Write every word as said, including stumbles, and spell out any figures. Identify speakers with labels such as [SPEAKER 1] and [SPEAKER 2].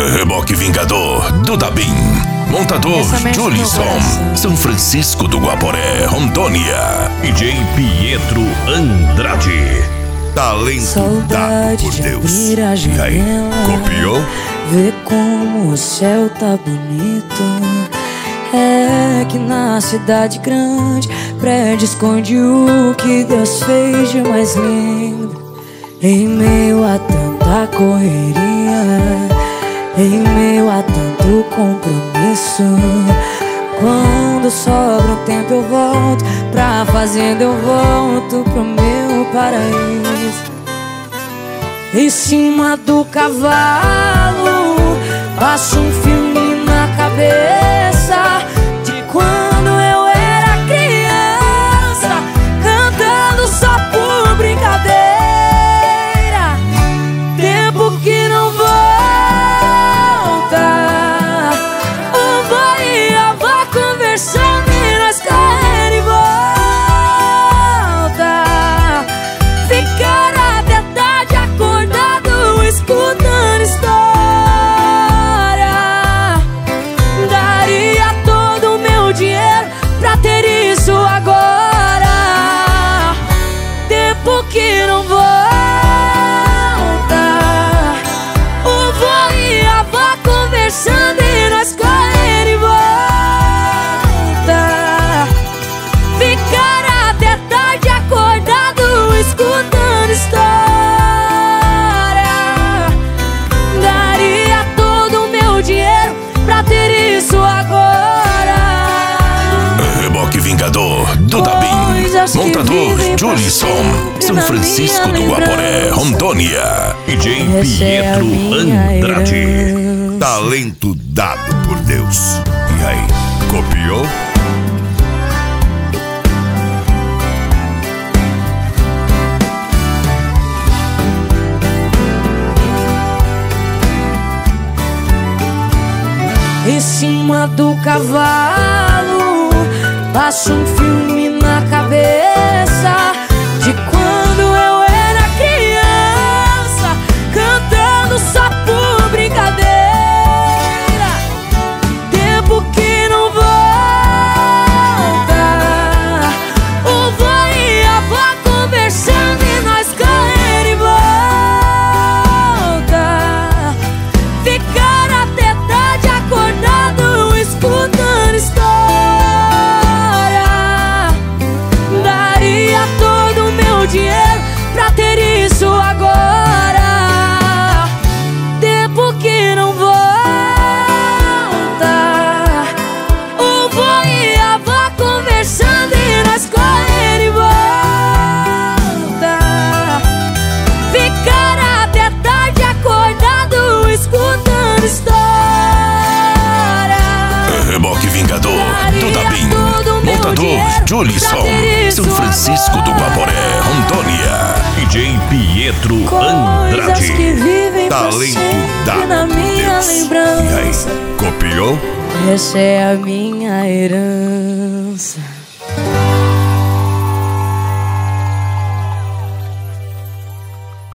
[SPEAKER 1] Reboque Vingador do Dabim. Montador Julisson, São Francisco do Guaporé, Rondônia. D J Pietro Andrade. Talento dado por Deus.
[SPEAKER 2] E
[SPEAKER 1] aí, copiou?
[SPEAKER 2] Vê como o céu tá bonito. É que na cidade grande prédio esconde o que Deus fez de mais lindo. Em meio a tanta correria, em meio a tanto compromisso, quando sobra um tempo eu volto pra fazenda, eu volto pro meu paraíso. Em cima do cavalo, passo um filme na cabeça de quando eu era criança, cantando só por brincadeira. Tempo que não volta, o vô e a avó conversando e nós correndo e volta. Ficar até tarde acordado escutando história. Daria todo o meu dinheiro pra ter isso agora. Tempo que não volta, o vô e a avó conversando e nós correndo e volta. Ficar até tarde acordado escutando história. Daria todo o meu dinheiro pra ter isso agora.
[SPEAKER 1] Reboque Vingador do Dabim. Montador Julisson, São Francisco do Guaporé, Rondônia. D J Pietro Andrade. Talento dado por Deus. E aí, copiou?
[SPEAKER 2] Em cima do cavalo, passo um filme na cabeça de quando eu era criança, cantando só por brincadeira. Tempo que não volta, o vô e a avó conversando e nós correndo e volta. Ficar até tarde acordado escutando história. Daria todo o meu dinheiro pra ter isso agora. Tempo que não volta, o vô e a avó conversando e nós correndo e volta. Ficar até tarde acordado escutando história.
[SPEAKER 1] Reboque Vingador do Dabim. Montador Julisson, São Francisco do Guaporé, Rondônia. D J Pietro
[SPEAKER 2] Coisas que
[SPEAKER 1] Andrade.
[SPEAKER 2] vivem pra
[SPEAKER 1] Talento
[SPEAKER 2] sempre
[SPEAKER 1] dado
[SPEAKER 2] na
[SPEAKER 1] por
[SPEAKER 2] minha
[SPEAKER 1] Deus. E aí,
[SPEAKER 2] lembrança.
[SPEAKER 1] copiou?
[SPEAKER 2] Essa é a minha herança.